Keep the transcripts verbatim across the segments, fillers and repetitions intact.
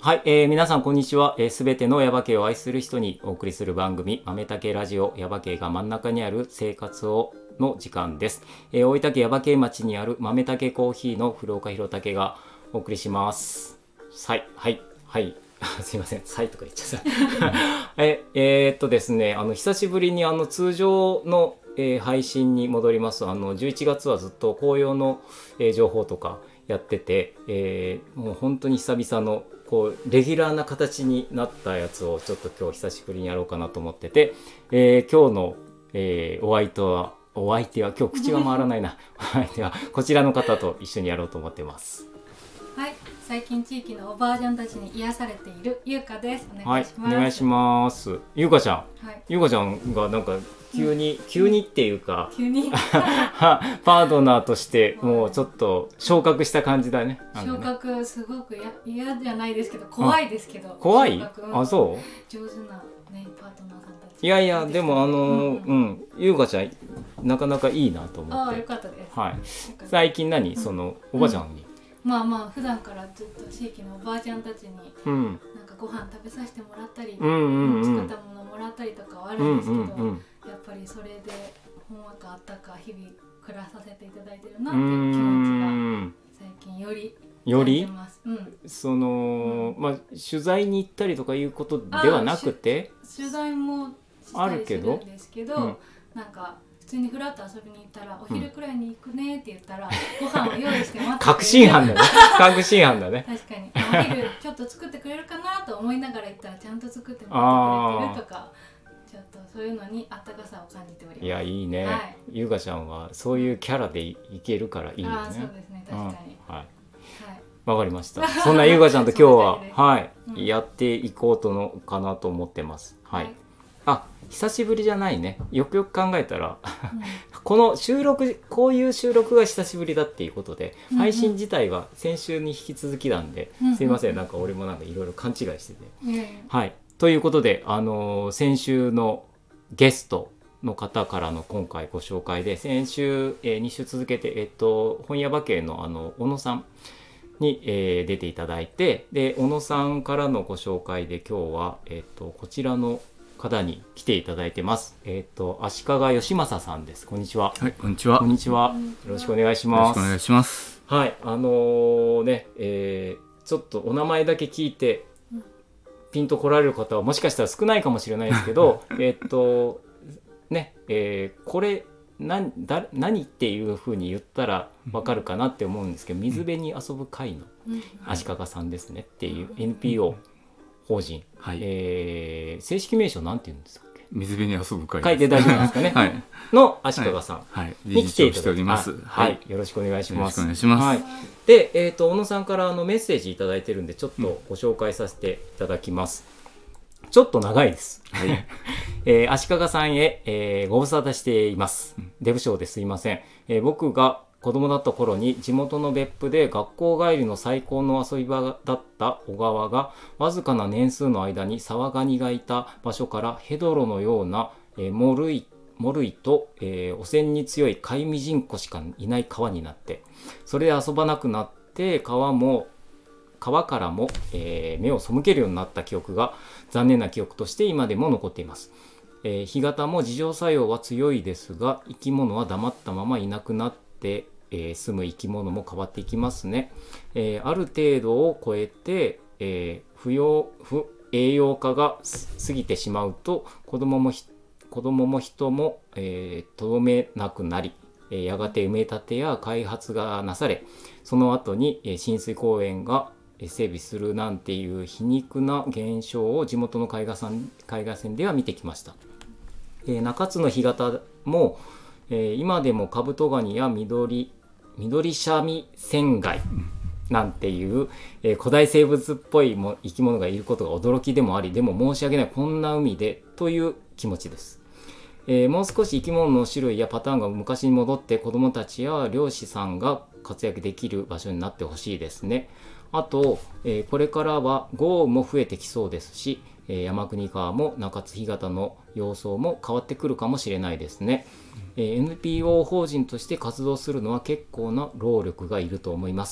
はい、えー、皆さんこんにちは。す、えー、べ、てのヤバ系を愛する人にお送りする番組豆竹ラジオヤバ系が真ん中にある生活をの時間です。えー、大分県ヤバ系町にある豆竹コーヒーの古岡弘武がお送りします。はいはいはいすいません、はいとか言っちゃったええー、っとですねあの久しぶりにあの通常の、えー、配信に戻ります。あのじゅういちがつはずっと紅葉の、えー、情報とかやってて、えー、もう本当に久々のこうレギュラーな形になったやつをちょっと今日久しぶりにやろうかなと思ってて、えー、今日の、えー、お相手はお相手は今日口が回らないなお相手はこちらの方と一緒にやろうと思ってます。 はい、最近地域のおばあちゃんたちに癒されているゆうかです。お願いします。 はい、お願いします。ゆうかちゃん、 はい、 ゆうかちゃんがなんか急に、うん、急にっていうか急にパートナーとしてもうちょっと昇格した感じだね。 昇格すごくや嫌じゃないですけど怖いですけど。 怖い？あ、そう？ 上手なねパートナーさんたち。 いやいやでもあのー、うん、うん、ゆうかちゃんなかなかいいなと思って。 ああ、よかったです。 はい。最近何、うん、そのおばあちゃんに。 うんまあまあ普段からずっと地域のおばあちゃんたちに、うん、なんかご飯食べさせてもらったり、うんうんうん、作ったものもらったりとかはあるんですけど、うんうんうん、やっぱりそれでほんわかあったか日々暮らさせていただいてるなっていう気持ちが最近よりより、 うん、 その、うん、まあ取材に行ったりとかいうことではなくて取材もしたりするんですけど、うん、なんか普通にフラッと遊びに行ったらお昼くらいに行くねって言ったら、うん、ご飯を用意して待ってくれる確信犯だね確信犯だね確かにお昼ちょっと作ってくれるかなと思いながら行ったらちゃんと作ってもらってくれてるとかちょっとそういうのにあったかさを感じております。 いやいいね、はい、ゆうかちゃんはそういうキャラで い, いけるからいいよね。 あそうですね確かに、うん、はいわかりました。そんなゆうかちゃんと今日ははい、うん、やっていこうとのかなと思ってます。はい、はい、あ久しぶりじゃないね。よくよく考えたら、うん、この収録こういう収録が久しぶりだっていうことで、うんうん、配信自体は先週に引き続きなんで、うんうん、すいませんなんか俺もなんかいろいろ勘違いしてて、うんうん、はいということで、あのー、先週のゲストの方からの今回ご紹介で先週、えー、に週続けて、えっと、本屋馬系のあの小野さんに、えー、出ていただいてで小野さんからのご紹介で今日は、えっと、こちらの方に来ていただいてます。えっと足利義正さんです。こんにちは。 はい、こんにちは。 こんにちは。よろしくお願いします。 よろしくお願いします。 はい、あのー、ね、えー、ちょっとお名前だけ聞いてピンと来られる方はもしかしたら少ないかもしれないですけど、えっとね、えー、これ何だ何っていう風に言ったら分かるかなって思うんですけど、水辺に遊ぶ会の足利さんですねっていう エヌピーオー法人、はい、えー、正式名称なんて言うんですかっけ？ 水辺に遊ぶ会書いて大丈夫ですかね、はい、の足利さんに来ていただいております。はい、よろしくお願いします。 よろしくお願いします。 はい、で、えーと、小野さんからあのメッセージいただいてるんでちょっとご紹介させていただきます。うん、ちょっと長いです。はい、えー、足利さんへ、えー、ご無沙汰しています。デブ賞ですいません。えー、僕が子供だった頃に地元の別府で学校帰りの最高の遊び場だった小川がわずかな年数の間に沢ガニがいた場所からヘドロのような、えー、モルイ、モルイと、えー、汚染に強いカイミジンコしかいない川になってそれで遊ばなくなって川も川からも、えー、目を背けるようになった記憶が残念な記憶として今でも残っています。えー、干潟も自浄作用は強いですが生き物は黙ったままいなくなってで、えー、住む生き物も変わっていきますね。えー、ある程度を超えて、えー、不要不栄養価が過ぎてしまうと子供も子供も人もとど、えー、めなくなり、えー、やがて埋め立てや開発がなされその後に、えー、親水公園が整備するなんていう皮肉な現象を地元の海岸線、海岸線では見てきました。えー、中津の干潟もえー、今でもカブトガニや緑緑シャミセンガイなんていう、えー、古代生物っぽいも生き物がいることが驚きでもありでも申し訳ないこんな海でという気持ちです。えー、もう少し生き物の種類やパターンが昔に戻って子どもたちや漁師さんが活躍できる場所になってほしいですね。あと、えー、これからは豪雨も増えてきそうですし、えー、山国川も中津干潟の様相も変わってくるかもしれないですね。えー、エヌピーオー 法人として活動するのは結構な労力がいると思います。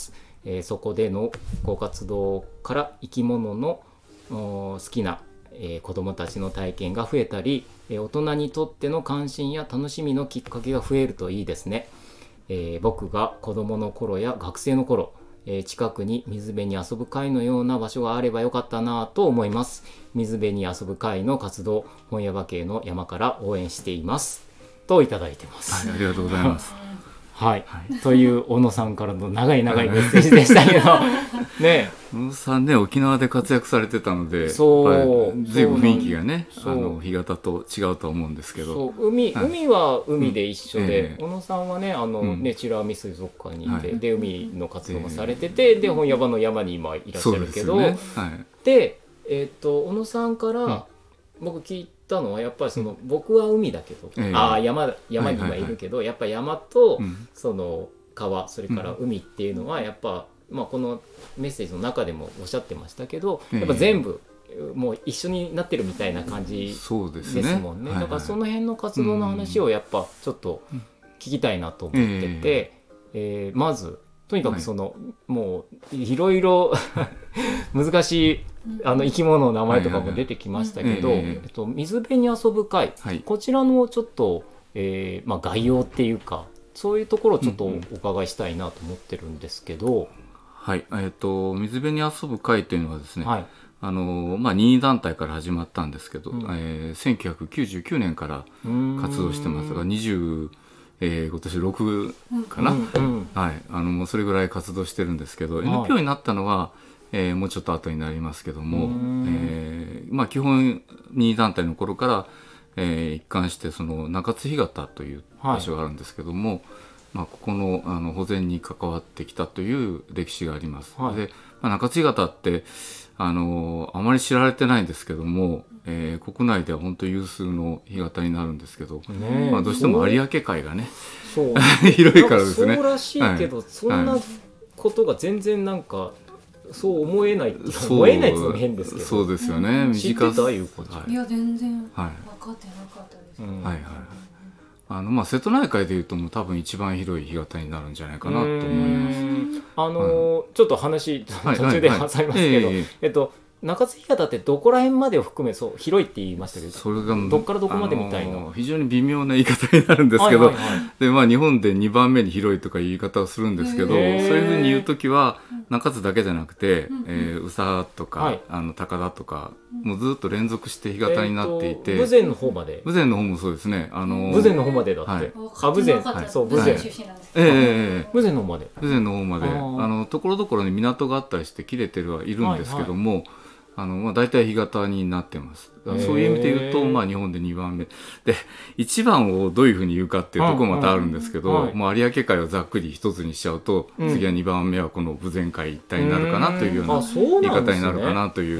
えー、そこでのご活動から生き物の好きな、えー、子どもたちの体験が増えたり、えー、大人にとっての関心や楽しみのきっかけが増えるといいですね。えー、僕が子どもの頃や学生の頃、えー、近くに水辺に遊ぶ会のような場所があればよかったなと思います。水辺に遊ぶ会の活動、本屋場系の山から応援していますといただいてます。 はい、ありがとうございますはい、はい、という小野さんからの長い長いメッセージでしたけどね、 小野さんね、沖縄で活躍されてたので、 そう随分雰囲気がね、あの干潟と違うと思うんですけど、 そう海、はい、海は海で一緒で、うんえー、小野さんはね、あの、うん、ね美ら海水族館にいて、はい、で海の活動もされてて、えー、で本屋場の山に今いらっしゃるけど、で、ねはいでえー、っと小野さんから僕聞いたのはやっぱりその、うん、僕は海だけど、えー、あ 山, 山にはいるけど、はいはいはい、やっぱ山と、うん、その川それから海っていうのはやっぱ、まあ、このメッセージの中でもおっしゃってましたけど、やっぱ全部もう一緒になってるみたいな感じですもんね。 そうですね、 だからその辺の活動の話をやっぱちょっと聞きたいなと思ってて、えーえー、まずとにかくその、はい、もういろいろ難しいあの生き物の名前とかも出てきましたけど、えっと、水辺に遊ぶ会、はい、こちらのちょっと、えーまあ、概要っていうかそういうところをちょっとお伺いしたいなと思ってるんですけど、うんうん、 はい、えー、と水辺に遊ぶ会というのはですね、はい、あのまあ、任意団体から始まったんですけど、うんえー、せんきゅうひゃくきゅうじゅうきゅうねんから活動してますがにじゅう、えー、今年ろくかな、うんうんはい、あのもうそれぐらい活動してるんですけど、はい、エヌピーオー になったのは、えー、もうちょっと後になりますけども、えーまあ、基本任意団体の頃からえー、一貫してその中津干潟という場所があるんですけども、はいまあ、ここ の, あの保全に関わってきたという歴史があります、はい、で、まあ、中津干潟ってあのあまり知られてないんですけども、えー、国内では本当有数の干潟になるんですけど、ねまあ、どうしても有明海がねそう広いからですね。 そうらしいけど、はい、そんなことが全然なんかそう思えないっていう思えないっていうのも変ですけど、 そうですよね。 知ってたいうこと、 はい、いや全然分かってなかったです、うん、はいはいあのまあ、瀬戸内海でいうともう多分一番広い干潟になるんじゃないかなと思います。 あのーはい、ちょっと話途中で挟みますけど、はいはいはい、えっと中津干潟ってどこら辺までを含めそう広いって言いましたけど、それがどっからどこまでみたいな、あのー、 非常に微妙な言い方になるんですけど、はいはいはいでまあ、日本でにばんめに広いとか言い方をするんですけど、そういうふうに言うときは中津だけじゃなくて、えー、宇佐とか、はい、あの高田とかもうずっと連続して干潟になっていて、 えー、豊前の方まで豊前の方もそうですね、あのー、 豊前の方までだって、はい、あ豊前、はい、そう豊前、はい、えー、豊前の方まで豊前の方まであのところどころに港があったりして切れてはいるんですけども、はいはいあのまあ、大体干潟になってます。そういう意味で言うと、まあ、日本でにばんめでいちばんをどういうふうに言うかっていうところもまたあるんですけど、うんうんはい、もう有明海をざっくり一つにしちゃうと、うん、次はにばんめはこの豊前海一帯になるかなというような言い方になるかなという、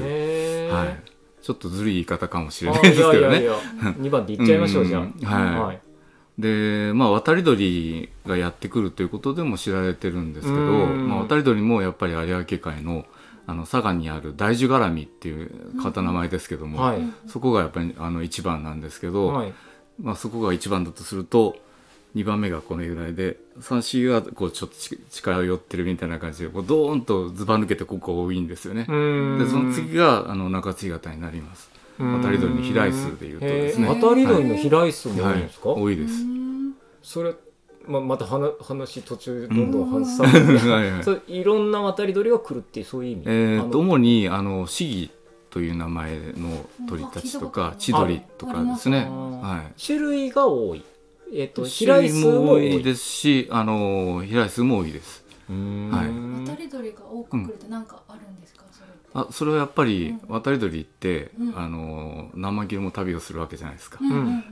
はい、ちょっとずるい言い方かもしれないですけどね。いやいやいやにばんで言っちゃいましょう、じゃあ、 はいはいでまあ、渡り鳥がやってくるということでも知られてるんですけど、まあ、渡り鳥もやっぱり有明海のあの佐賀にある大樹絡みっていう方名前ですけども、うんはい、そこがやっぱりあのいちばんなんですけど、はいまあ、そこがいちばんだとするとにばんめがこのぐらいでさん、よんはこうちょっと近寄ってるみたいな感じでこうドーンとずば抜けてここが多いんですよね。でその次があの中津干潟になります。渡り鳥の飛来数でいうとですね、 渡り鳥の飛来数も多いんですか？ はいはい、多いです。 それま, また話途中でどんどん話されて、うんはいはい、そいろんな渡り鳥が来るっていうそういう意味、 えー、と主にあのシギという名前の鳥たちとか千鳥とかですね、はい、 種類が多い、えー、と飛来数も多いですしあの飛来数も多いです。 うーん、はい、渡り鳥が多く来るって何かあるんですか？それあそれはやっぱり渡り鳥って、うん、あの何万キロも旅をするわけじゃないですか、うん、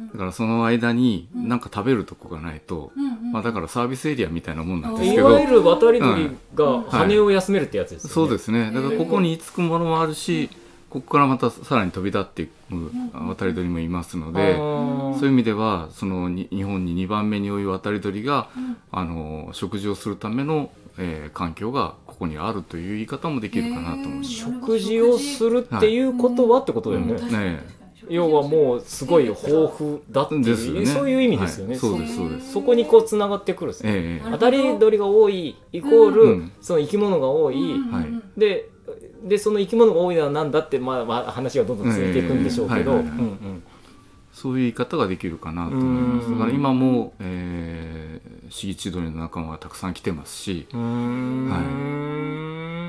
だからその間に何か食べるとこがないと、うんまあ、だからサービスエリアみたいなもんなんですけど、 いわゆる渡り鳥が羽を休めるってやつですよね、 はい、そうですね。だからここに居つくものもあるし、ここからまたさらに飛び立っていく渡り鳥もいますので、そういう意味ではその日本ににばんめに多い渡り鳥が、あの食事をするための、えー、環境がここにあるという言い方もできるかなと思います。 食事をするっていうことはってことだよね。 はいうんね、 要はもうすごい豊富だっていう、ね、そういう意味ですよね、 はい、そうですそうです。 そこにこうつながってくるんですね、えー、当たり鳥が多いイコール、うん、その生き物が多い、うん、で, でその生き物が多いのは何だって、まあ、まあ話がどんどん続いていくんでしょうけど、 そういう言い方ができるかなと思います。だから今も、えー、シギチドリの仲間がたくさん来てますし、うーん、はい、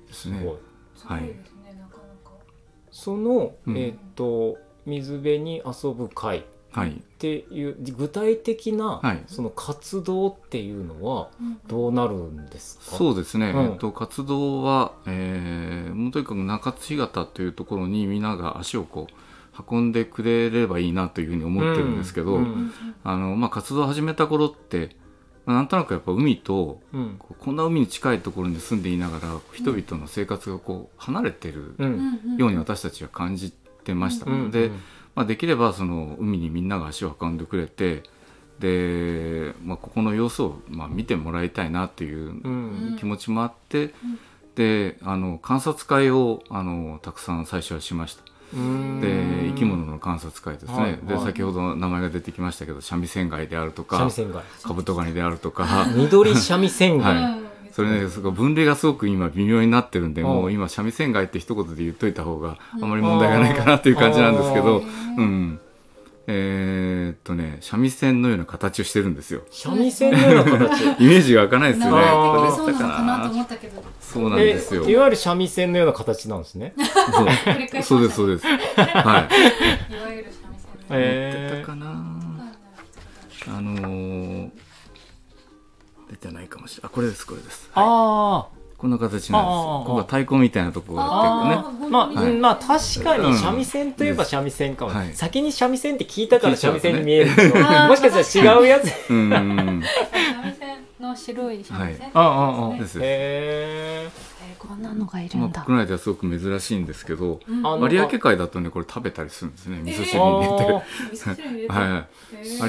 ですね。はい。 その、えー、っと水辺に遊ぶ会っていう、はい、具体的な、はい、その活動っていうのはどうなるんですか？ そうですね、うん、えっと、活動は、えー、もうとにかく中津干潟というところにみんなが足をこう運んでくれればいいなというふうに思ってるんですけど、うんうん、あのまあ、活動を始めた頃ってなんとなくやっぱ海と、うん、こ, こんな海に近いところに住んでいながら人々の生活がこう離れてるように私たちは感じてました、うん、で、まあ、できればその海にみんなが足を運んでくれてで、まあ、ここの様子をまあ見てもらいたいなっていう気持ちもあって、うん、であの観察会をあのたくさん最初はしました。で生き物の観察会ですね、はいはい、で先ほど名前が出てきましたけど三味線貝であるとかカブトガニであるとか緑三味線貝、はい、 それね分類がすごく今微妙になってるんで、もう今三味線貝って一言で言っといた方があまり問題がないかなという感じなんですけど、うん、えー、っとね三味線のような形をしてるんですよ。 三味線のような形イメージが湧かないですよね。 そうなのかなと思ったけど、 そうなんですよ。 いわゆる三味線のような形なんですね。 そうですそうです。はい。 いわゆる三味線。 えー、出たかな。あのー、出てないかもしれない。あ、これですこれです。はい、ああ。こんな形なんです。ここが太鼓みたいなところが結構ね。 まあ、はい、まあ確かに三味線といえば三味線かも、はい、先に三味線って聞いたから三味線に見えるけど、もしかしたら違うやつ。うん。 三味線の白い三味線。 ああああ。です。へえ。こんなのがいるんだ。 まあ、国内ではすごく珍しいんですけど、うん、有明海だとねこれ食べたりするんですね、味噌汁に入れて、えー、はい、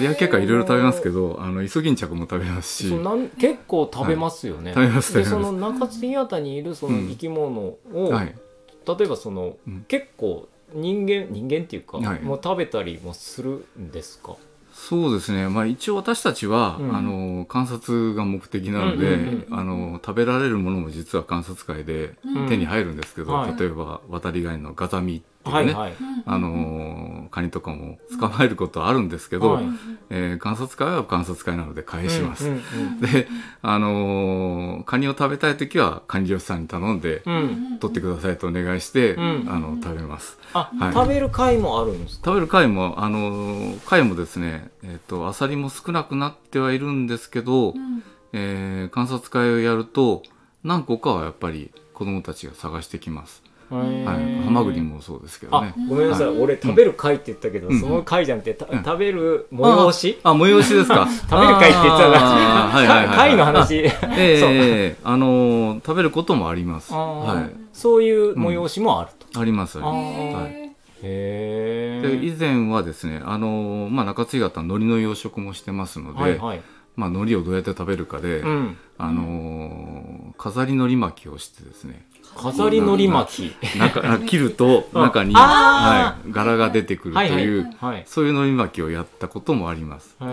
有明海いろいろ食べますけど、あのイソギンチャクも食べますし、 なん結構食べますよね、 はい、食べます食べます。 でその中津干潟にいるその生き物を、うんはい、例えばその、うん、結構人間人間っていうか、はい、もう食べたりもするんですか？ そうですね、まあ、一応私たちは、うん、あの観察が目的なので、うんうんうん、あの食べられるものも実は観察会で手に入るんですけど、うん、例えば渡りガニのガザミっていうね、はいはい、あのカニとかも捕まえることはあるんですけど、はい、えー、観察会は観察会なので返します、うんうんうん、で、あのカニを食べたいときはカニ漁師さんに頼んで、うん、取ってくださいとお願いして、うん、あの食べます。 あ、はい、食べる貝もあるんですか？ 食べる貝もあの貝もですね、えーと、アサリも少なくなってはいるんですけど、うん、えー、観察会をやると何個かはやっぱり子どもたちが探してきます。はい、ハマグリもそうですけどね。 ごめんなさい、はい、俺食べる貝って言ったけど、うん、その貝じゃなくて、うん、食べる催し、 ああ催しですか食べる貝って言ってたら貝の話、えー、あの食べることもあります。はい、 そういう催しもあると、 うん、ありますあります。はい、へで以前はですね、あの、まあ、中津干潟の海苔の養殖もしてますので、はいはい、まあ、海苔をどうやって食べるかで、うん、あの飾り海苔巻きをしてですね、 飾り海苔巻き中切ると中に、はい、柄が出てくるという、はいはいはい、そういう海苔巻きをやったこともあります。はい、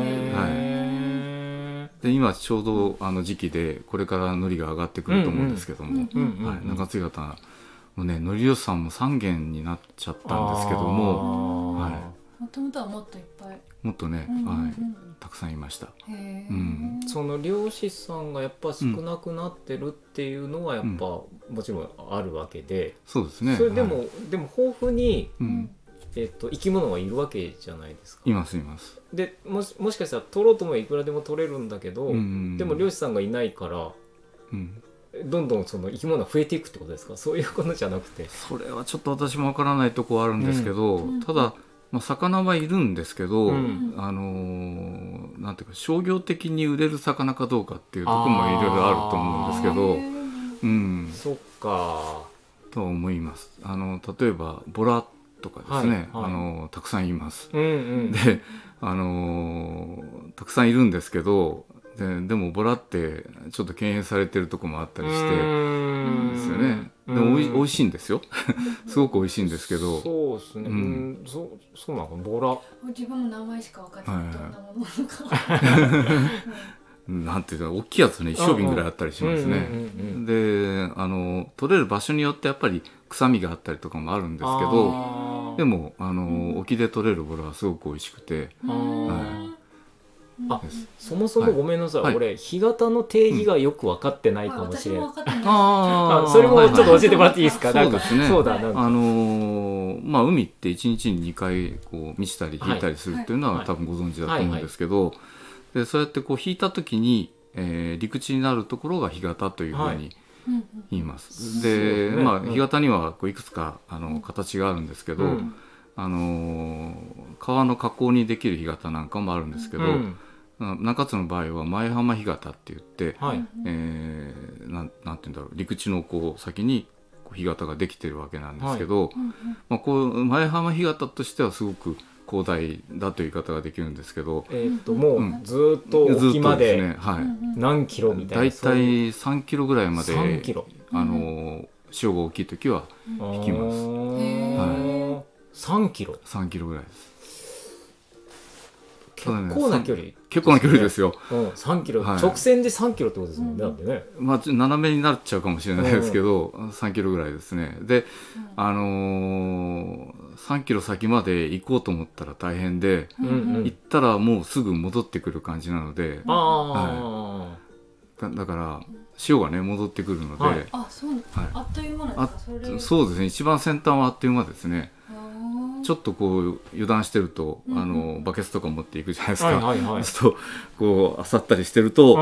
で今ちょうどあの時期でこれから海苔が上がってくると思うんですけども、中津干潟もうね海苔漁師さんもさん軒になっちゃったんですけども、はい、 もともとはもっといっぱいもっとね、うんうんうん、はい、たくさんいました。 へ、うん、その漁師さんがやっぱ少なくなってるっていうのはやっぱ、うん、もちろんあるわけで、 そうですね。 それでも、はい、でも豊富に、うん、えーと、生き物はいるわけじゃないですか。 いますいます。 で も, しもしかしたら取ろうともいくらでも取れるんだけど、うんうん、でも漁師さんがいないから、うん、どんどんその生き物が増えていくってことですか？そういうことじゃなくて。 それはちょっと私もわからないところあるんですけど、うん、ただまあ、魚はいるんですけど、うん、あのー、なんていうか商業的に売れる魚かどうかっていうところもいろいろあると思うんですけど、うん、 そっかとは思います。あの例えばボラとかですね、はいはい、あのたくさんいます、うんうん、で、あのー、たくさんいるんですけどで, でもボラってちょっと敬遠されてるとこもあったりしてですよね。でもおい、おいしいんですよすごくおいしいんですけど。 そうですね、うん、そそうなのかボラ自分も名前しか分かってない、はい、どんなものなのかなんていうか大きいやつね一升瓶ぐらいあったりしますね。であの取れる場所によってやっぱり臭みがあったりとかもあるんですけど、でもあの沖で取れるボラはすごく美味しくて、はい、 あ、そもそもごめんなさい、はい、俺干潟の定義がよく分かってないかもしれない、うん、ああそれもちょっと教えてもらっていいですか。 そうですね、 そうだなんかあのー、まあ海っていちにちににかいこう満ちたり引いたりするっていうのは、はい、多分ご存知だと思うんですけど、でそうやってこう引いた時に、えー、陸地になるところが干潟というふうに言います、はい、で、ね、まあ干潟にはこういくつかあの形があるんですけど、うん、あのー、川の河口にできる干潟なんかもあるんですけど、うん中津の場合は前浜干潟って言って、はいえー、なんなんていうんだろう陸地のこう先にこう干潟ができてるわけなんですけど、はいまあ、こう前浜干潟としてはすごく広大だという言い方ができるんですけど、 えー、ともうずっと沖まで、ねはい、何キロみたいな、 だいたいさんキロぐらいまでさんキロあの潮が大きい時は引きます、 はい、さんキロさんキロぐらいです。 結構な距離、ね、 結構な距離ですよ、 うん、さんキロ、はい、直線でさんキロってことですもんね、うん、だってね、 まあ、斜めになっちゃうかもしれないですけど、うん、さんキロぐらいですね。で、うんあのー、さんキロ先まで行こうと思ったら大変で、うんうん、行ったらもうすぐ戻ってくる感じなので、あ、はい、だ, だから潮がね戻ってくるので、はい、 あ, そうはい、あっという間なんですか。それそうですね、一番先端はあっという間ですね。ちょっとこう油断してると、うん、あのバケツとか持っていくじゃないですか、はいはいはい、そうするとこう漁ったりしてると、うん、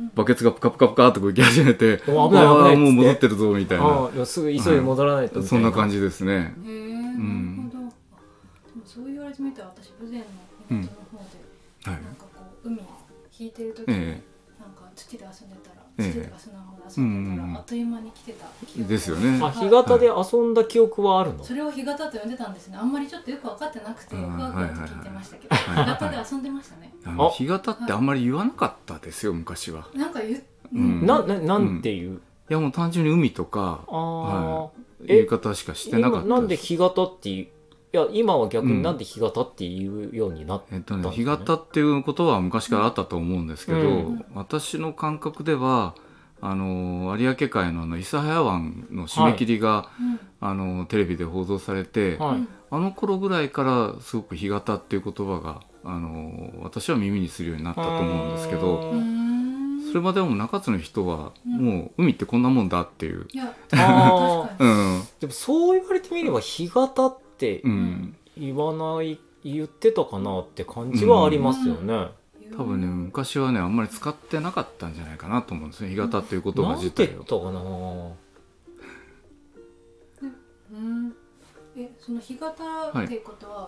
バケツがプカプカプカっとこう行き始めて、うん、危ない危ないもう戻ってるぞみたいな、 あすぐ急いで戻らないとみたいな、 はい、そんな感じですね。へえ、うん、なるほど。でもそう言われてみたら私豊前の港の方で、うんはい、なんかこう海引いてる時に、えー、なんか土で遊んでたら土とか砂浜で遊んでたら、えー、あっという間に来てた記憶ですよね。 あ、干潟で遊んだ記憶はあるの、はい、 それを干潟と呼んでたんですね。あんまりちょっとよく分かってなくてふわふわと聞いてましたけど、干潟で遊んでましたね。 あの干潟ってあんまり言わなかったですよ昔は。 なんか言う、 うん、な, な, なんていう、うん、いやもう単純に海とか、 あ、 はい、言い方しかしてなかったです。 なんで干潟っていう、いや今は逆になんで干潟っていうようになったんですかね。 うんえっとね、干潟っていうことは昔からあったと思うんですけど、うん、私の感覚ではあの有明海 の, の諫早湾の締め切りが、はい、あのテレビで報道されて、はい、あの頃ぐらいからすごく干潟っていう言葉があの私は耳にするようになったと思うんですけど、それまでも中津の人はもう海ってこんなもんだっていう、いやあ、うん、でもそう言われてみれば干潟って言わない、言ってたかなって感じはありますよね、うん多分ね昔はねあんまり使ってなかったんじゃないかなと思うんですね、干潟っていう言葉自体を。 なんて言ったかな、 うん、えその干潟っていうことは、はい、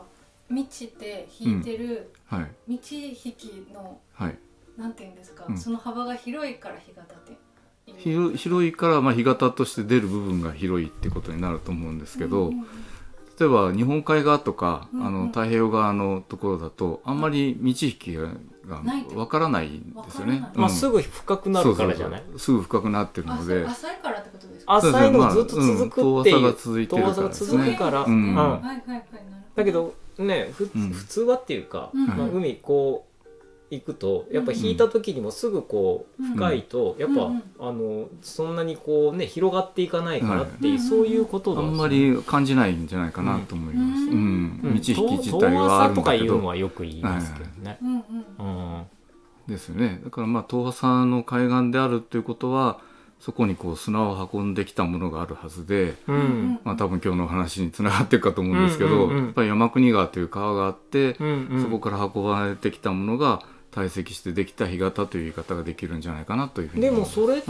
満ちて引いてる、うんはい、満ち引きの、はい、なんていうんですか、うん、その幅が広いから干潟って広, 広いから、まあ、干潟として出る部分が広いってことになると思うんですけど、うんうんうん、例えば日本海側とか、うんうん、あの太平洋側のところだとあんまり満ち引きがわからないんですよね、 うんまあ、すぐ深くなるからじゃない。 そうそうそうすぐ深くなってるので、 浅いからってことですか。 浅いのがずっと続くっていう、 まあうん、遠浅が続いてるからですね。 から、うんうん、だけどね、ふうん、普通はっていうか、うんまあ、海こう行くとやっぱ引いた時にもすぐこう深いと、うん、やっぱ、うん、あのそんなにこうね広がっていかないからっていう、はい、そういうことだ、ね、 あんまり感じないんじゃないかなと思います、うんうんうん、道引き自体はあるんだけど、遠浅とかいうのはよく言いますけどね、はいうんですよね。だからまあ遠浅の海岸であるっていうことはそこにこう砂を運んできたものがあるはずで、うんまあ、多分今日の話につながっていくかと思うんですけど、うんうんうん、やっぱり山国川という川があって、うんうん、そこから運ばれてきたものが堆積してできた干潟という言い方ができるんじゃないかなというふうに。 でもそれって、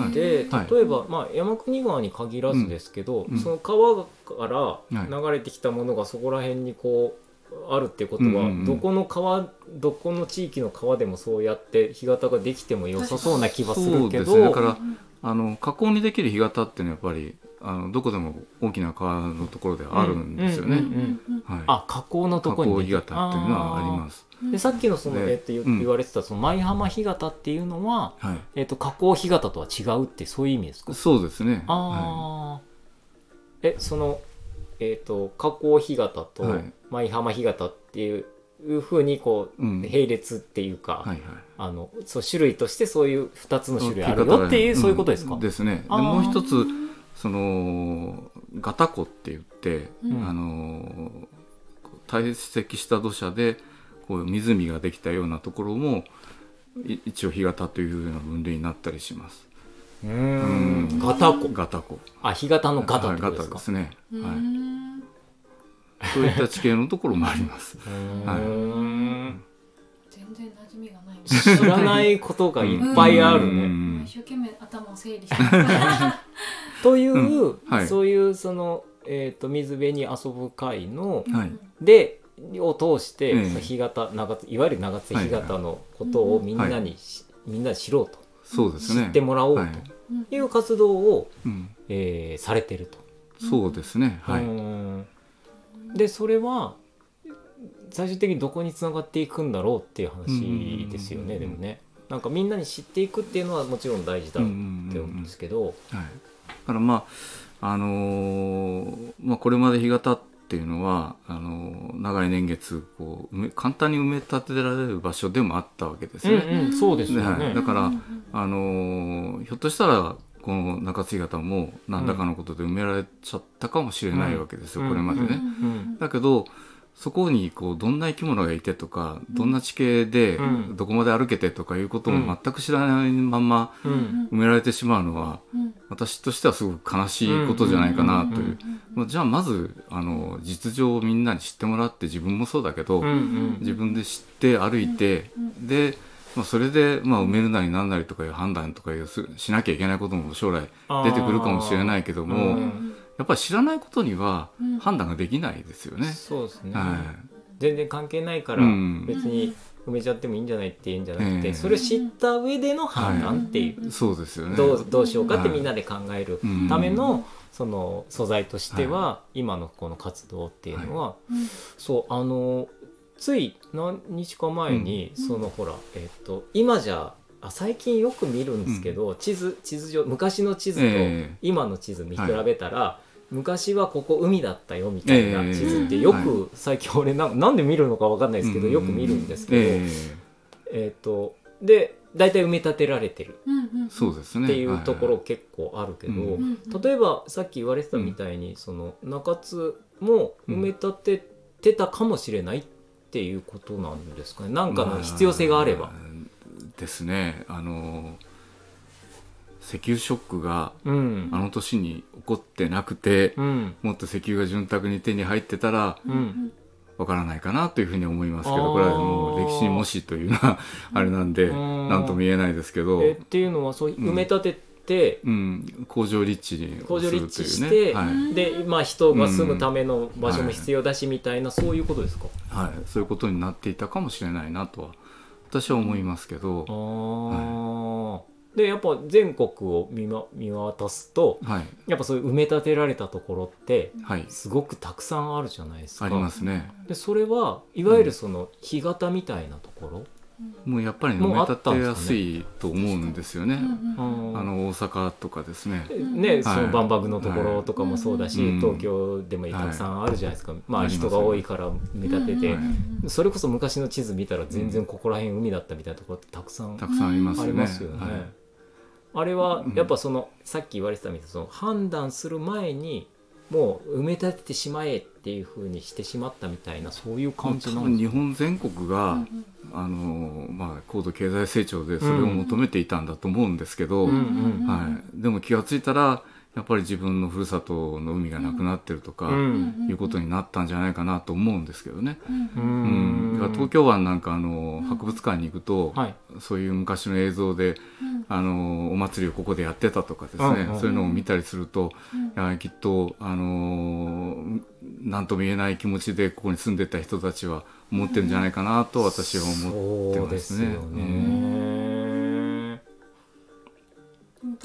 はい、例えば、まあ、山国川に限らずですけど、うん、その川から流れてきたものがそこら辺にこうあるってことは、うんうんうん、どこの川どこの地域の川でもそうやって干潟ができても良さそうな気はするけど、 そうですね、だからああの河口にできる干潟っていうのはやっぱりあのどこでも大きな川のところであるんですよね。 あ、河口のところに河口干潟っていうのはあります。 でさっきのその、えー、と言われてたその舞浜干潟っていうのは、はい、えー、と河口干潟とは違うってそういう意味ですか？ そうですね。 あ、はい、えその、えー、と河口干潟と舞浜干潟っていういうふうにこう、うん、並列っていうか、はいはい、あのそう種類としてそういうふたつの種類あるよっていう、そういうことですか？ うん、ですね。でもう一つそのガタ湖って言って、うん、あの堆積した土砂でこう湖ができたようなところも一応干潟というような分類になったりします。 うーん、ガタ湖。 ガタ湖。 あ、干潟のガタってことですか？ ガタですね。はい。そういった地形のところもあります。はい。 全然馴染みがない。 知らないことがいっぱいあるね。一生懸命頭を整理します。 という、うんはい、そういうそのえっ、ー、と水辺に遊ぶ会の、はい、でを通して、うん、干潟長いわゆる長津干潟のことをみんなに、はい、みんなに知ろうと、 そうですね、 知ってもらおうという活動を、はいえー、されてると。 そうですね。はい。 でそれは最終的にどこにつながっていくんだろうっていう話ですよね。でもね、なんかみんなに知っていくっていうのはもちろん大事だって思うんですけど、はい、 だからまああのーまあ、これまで干潟っていうのはあのー、長い年月こう簡単に埋め立てられる場所でもあったわけですね。 うんうん、そうですよね。 はい、だから、あのー、ひょっとしたらこの中津干潟も何らかのことで埋められちゃったかもしれないわけですよ、うん、これまでね。うんうん、だけどそこにこうどんな生き物がいてとかどんな地形でどこまで歩けてとかいうことも全く知らないまま埋められてしまうのは私としてはすごく悲しいことじゃないかなという。じゃあまずあの実情をみんなに知ってもらって、自分もそうだけど自分で知って歩いて、で、まあ、それでまあ埋めるなりなんなりとかいう判断とかいうしなきゃいけないことも将来出てくるかもしれないけども、やっぱり知らないことには判断ができないですよね。 うん、そうですね、 はい、 全然関係ないから別に埋めちゃってもいいんじゃないっていうんじゃなくて、うん、それを知った上での判断っていう、 はい、そうですよね。 どう、どうしようかってみんなで考えるための、はい、その素材としては、はい、今のこの活動っていうのは、はい、そうあのつい何日か前に、うん、そのほら、えっと、今じゃあ最近よく見るんですけど、うん、地図、地図上昔の地図と今の地図見比べたら、えーはい昔はここ海だったよみたいな地図ってよく最近俺 な, なんで見るのか分かんないですけどよく見るんですけど、えーえー、とで大体埋め立てられてるっていうところ結構あるけど、例えばさっき言われてたみたいにその中津も埋め立ててたかもしれないっていうことなんですかね。なんかの必要性があれば、まあ、ですね。あの石油ショックがあの年に起こってなくて、うん、もっと石油が潤沢に手に入ってたら、うん、わからないかなというふうに思いますけど、これはもう歴史にもしというのはあれなんで何とも言えないですけど、 えっていうのはそう埋め立てて、 うんうん、工場立地に工場立地して、はい、で、まあ、人が住むための場所も必要だしみたいな、うん、そういうことですか？ はい、そういうことになっていたかもしれないなとは私は思いますけど、 あはい、でやっぱ全国を 見,、ま、見渡すと、はい、やっぱそういう埋め立てられたところってすごくたくさんあるじゃないですか、 はい、ありますね。 でそれはいわゆるその干潟みたいなところ、 うん、もうやっぱり埋め立てやすいと思うんですよね。あの大阪とかですね、 ね、はい、その万博のところとかもそうだし、はい、東京でもたくさんあるじゃないですか、はい、まあ人が多いから埋め立てて、はい、それこそ昔の地図見たら全然ここら辺海だったみたいなところってたくさんたくさんありますよね。 ありますよね。はい、あれはやっぱその、うん、さっき言われてたみたいにその判断する前にもう埋め立ててしまえっていう風にしてしまったみたいな、そういう感じなんですか？ 日本全国が、うん、あのまあ、高度経済成長でそれを求めていたんだと思うんですけど、うんうんはい、でも気がついたらやっぱり自分のふるさとの海がなくなってるとか、うん、いうことになったんじゃないかなと思うんですけどね。うんうん、だから東京湾なんかあの博物館に行くと、はい、そういう昔の映像であのお祭りをここでやってたとかですね、うんうん、そういうのを見たりすると、うん、いやきっとあの何とも言えない気持ちでここに住んでた人たちは思ってるんじゃないかなと私は思ってますね。 そうですよね。 でも確かに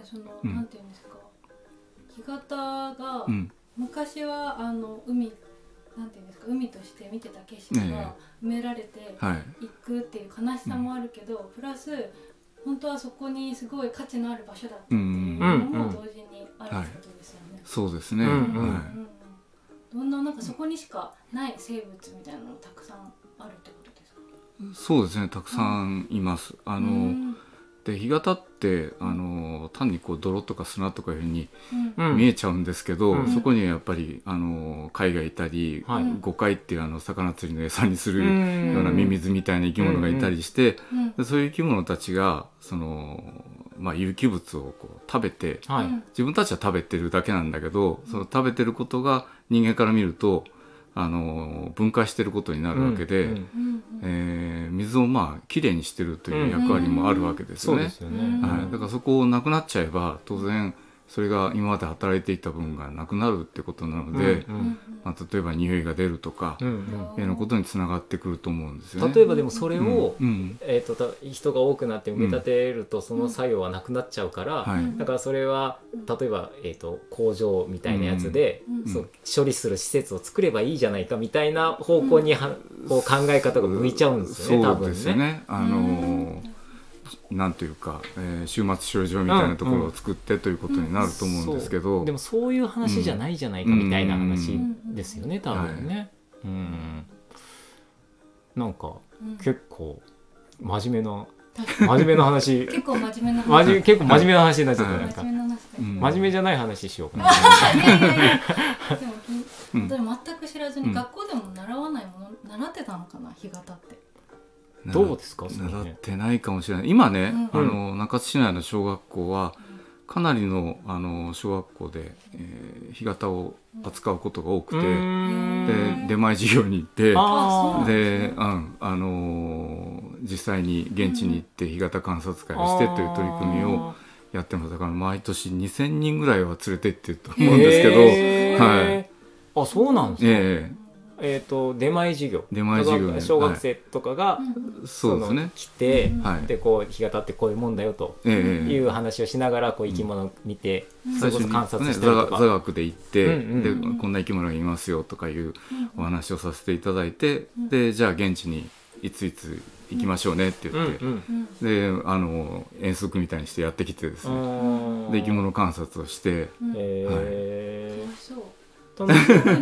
その、うん、なんていうんですか、干潟が、うん、昔はあの海なんていうんですか、海として見てた景色が埋められていくっていう悲しさもあるけど、はい、プラス本当はそこにすごい価値のある場所だったっていうのも同時にあるってことですよね。 はい、そうですね。うんうんうんはい、 どんななんかそこにしかない生物みたいなのたくさんあるってことですか？ そうですね、たくさんいます。うん、あの、うんで干潟ってあの単にこう泥とか砂とかいうふうに見えちゃうんですけど、うん、そこにはやっぱりあの貝がいたり、はい、ゴカイっていうあの魚釣りの餌にするようなミミズみたいな生き物がいたりして、うん、でそういう生き物たちがその、まあ、有機物をこう食べて、はい、自分たちは食べてるだけなんだけど、その食べてることが人間から見るとあの分解していることになるわけで、うんうんえー、水をまあきれいにしてるという役割もあるわけですよね。だからそこをなくなっちゃえば当然それが今まで働いていた分がなくなるってことなので、うんうんまあ、例えば匂いが出るとか、うんうん、のことにつながってくると思うんですよね。 例えばでもそれを、うんうんえー、と人が多くなって埋め立てるとその作用はなくなっちゃうから、うん、だからそれは例えば、えー、と工場みたいなやつで、うん、そう処理する施設を作ればいいじゃないかみたいな方向には、うん、こう考え方が向いちゃうんですよね、多分ね。そうですよね。あのーなんというか、えー、終末処理場みたいなところを作ってということになると思うんですけど、 うんうん、でもそういう話じゃないじゃないかみたいな話ですよね、うん、多分ね、はいうん、なんか、うん、結構真面目な真面目な話結構真面目な話結構真面目な話になっちゃった、はい、なんか真面目な話、 うん、真面目じゃない話しようかなでも、でも全く知らずに学校でも習わないもの、うん、習ってたのかな、干潟って。 どうですか？ 習ってないかもしれない。今ね、うん、あの中津市内の小学校はかなりの、あの小学校で、えー、干潟を扱うことが多くて、で出前授業に行ってで、うん、あのー、実際に現地に行って干潟観察会をしてという取り組みをやってます。だから毎年にせんにんぐらいは連れてってると思うんですけど、はい、 あ、そうなんですか、えーえー、と出前授業出前授業、ね、 小学生とかが、はい、その来て、はい、でこう干潟ってこういうもんだよという話をしながらこう生き物を見て、うん、それこそ観察したりとか、 ね、座学で行って、うんうん、でこんな生き物がいますよとかいうお話をさせていただいて、うん、でじゃあ現地にいついつ行きましょうねって言って、うんうん、であの遠足みたいにしてやってきてですね、で生き物観察をして、うんへー、はい、そうそん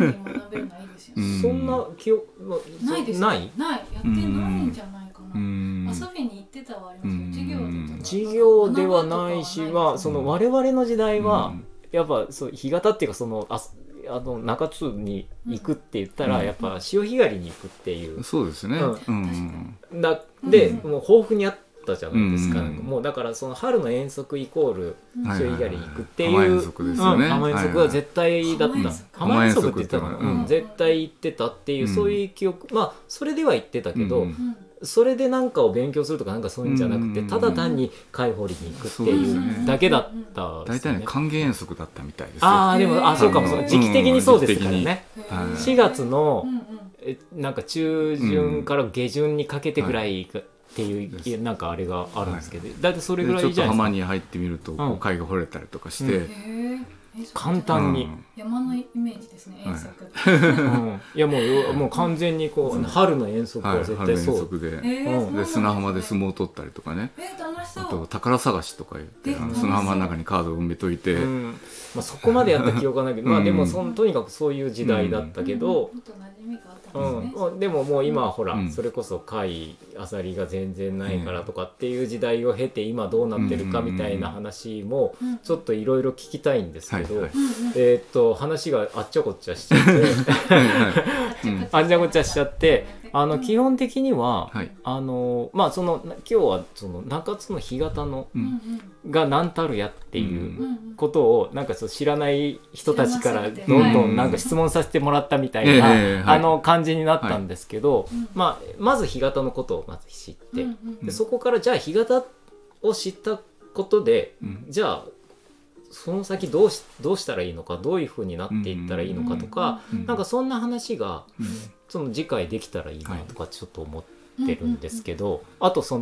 な記憶ないですか？ないないやってないんじゃないかな。遊びに行ってたはありますけど、授業で授業ではないしは、その我々の時代はやっぱそう干潟っていうかそのああの中津に行くって言ったら、やっぱ潮干狩りに行くっていう、 そうですね。 だでもう豊富にあってじゃないですか、うん、もうだからその春の遠足イコール潮干狩りに行くっていう、 はいはいはい、浜遠足ですよね、うん、 浜遠足は絶対だった、はいはい、浜遠足って言ったの、うん、絶対行ってたっていう、うん、そういう記憶、まあそれでは行ってたけど、うん、それで何かを勉強するとかなんかそういうんじゃなくて、うん、ただ単に貝掘りに行くっていうだけだった大体ね歓迎遠足だったみたいですよ。 ああでもあそうかもそう時期的にそうですからね、うん、しがつのえなんか中旬から下旬にかけてぐらい、はいっていうなんかあれがあるんですけど、はい、だいたいそれぐらいじゃないですか。ちょっと浜に入ってみるとこう貝が掘れたりとかして、うん、 簡単に、うん、 山のイメージですね遠足、 はいうん、いやもうもう完全にこう春の遠足は絶対そう、はい、 春の遠足で、えー、で砂浜で相撲を取ったりとかね、 えー、楽しそう。 あと宝探しとか言ってあの砂浜の中にカードを埋めといて、うんまあ、そこまでやった記憶はないけど、まあでもそのとにかくそういう時代だったけど、 うんうんうん、でももう今はほら、うん、それこそ貝アサリが全然ないからとかっていう時代を経て今どうなってるかみたいな話もちょっといろいろ聞きたいんですけど、えー、っと話があっちゃこっちゃしちゃってあっちゃこっちゃしちゃってあの基本的には、はい、あのまあその今日はその中津の干潟の、うん、が何たるやっていうことをなんかそう知らない人たちからどんどんなんか質問させてもらったみたいな、はい、あの感じになったんですけど、はいまあ、まず干潟のことをまず知って、うんうん、でそこからじゃあ干潟を知ったことで、うん、じゃあその先どうし、どうしたらいいのかどういう風になっていったらいいのかとか、うんうん、なんかそんな話が、うん、その次回できたらいいなとかちょっと思ってるんですけど、はい、あとその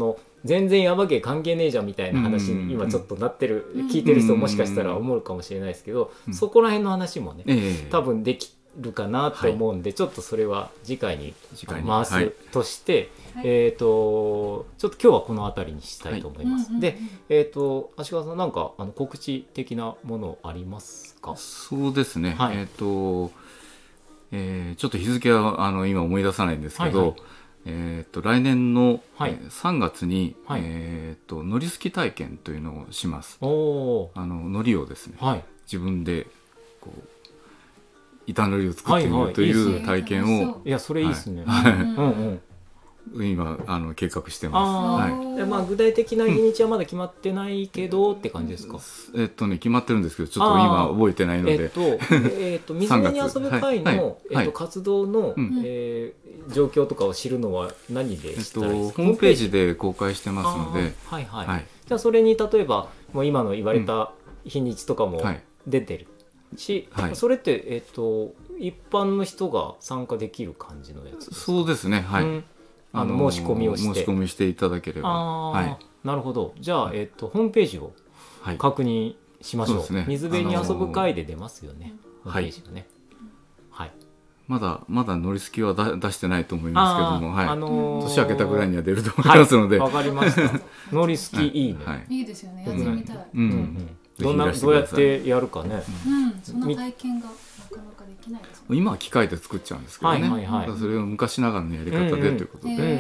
全然ヤバ系関係ねえじゃんみたいな話に今ちょっとなってる、聞いてる人もしかしたら思うかもしれないですけど、そこら辺の話もね、多分できるかなと思うんで、はい、ちょっとそれは次回に回すとして、はい、えーとちょっと今日はこの辺りにしたいと思います、はい、で、えーと足利さんなんかあの告知的なものありますか？ そうですね、はい、えーと、えー、ちょっと日付はあの今思い出さないんですけど、はいはい、えーと来年の、はい、えー、さんがつに、はい、えーとのりすき体験というのをします。おあののりをですね、はい、自分でこう板のりを作ってみるという体験を、はいはい、 いやそれいいですね、はい、うんうん今あの計画してます。 あ、はい、まあ具体的な日にちはまだ決まってないけど、うん、って感じですか？ えっとね決まってるんですけどちょっと今覚えてないので、 えっとえっと水辺に遊ぶ会の、はいはい、えっと活動の、うん、えー、状況とかを知るのは何で知ったらいいですか？ えっとホームページで公開してますので、 はいはい、はい、じゃあそれに例えばもう今の言われた日にちとかも出てるし、はい、それってえっと一般の人が参加できる感じのやつですか？ そうですね、はい、うん、 あの申し込みをして申し込みしていただければ、 はい、なるほど。じゃあ、えーと、ホームページを確認しましょう。はい、ね、水辺に遊ぶ会で出ますよね、ホームページがね、はい、 まだまだのりすきはだ出してないと思いますけども、はい、あのー、年明けたぐらいには出ると思いますので、 わ、はい、かりました。のりすきいいね、 はい、いいですよね、やってみたい、 うんうんうん、どんなどうやってやるかね、 うん、その体験がなかなかできないですもんね。 今は機械で作っちゃうんですけどね、はいはいはい、それを昔ながらのやり方で、うんうん、ということで、うんうんうん、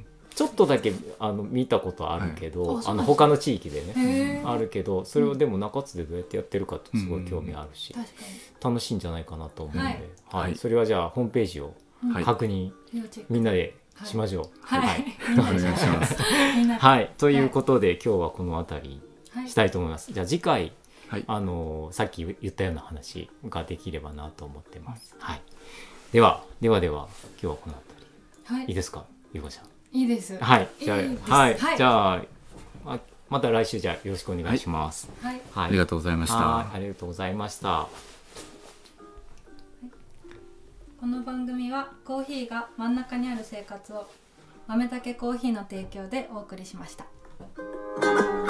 ちょっとだけあの見たことあるけど、はい、あの他の地域でねあるけど、それをでも中津でどうやってやってるかってすごい興味あるし、うん、楽しいんじゃないかなと思うので、はいはい、それはじゃあホームページを確認、はい、みんなでしましょう。 はい、はい、 お願いします。 はい、ということで今日はこの辺りしたいと思います。じゃあ次回、はい、あのさっき言ったような話ができればなと思ってます。はい、ではではでは今日はこの辺り、はい、いいですか、ゆうこちゃん。 いいです。 はい、じゃあ、はい、はい、じゃあ、ま、また来週じゃあよろしくお願いします。 はい、はい、ありがとうございました。 ありがとうございました。はい、 この番組はコーヒーが真ん中にある生活を豆たけコーヒーの提供でお送りしました。